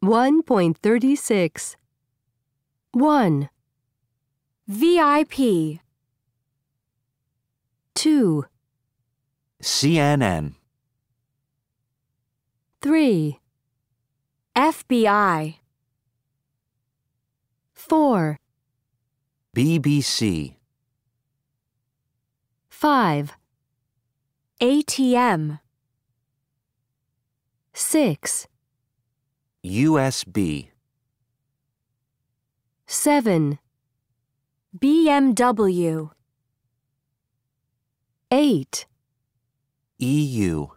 1.36. 1, VIP, 2, CNN, 3, FBI, 4, BBC, 5, ATM, 6, USB, 7, BMW, 8, EU.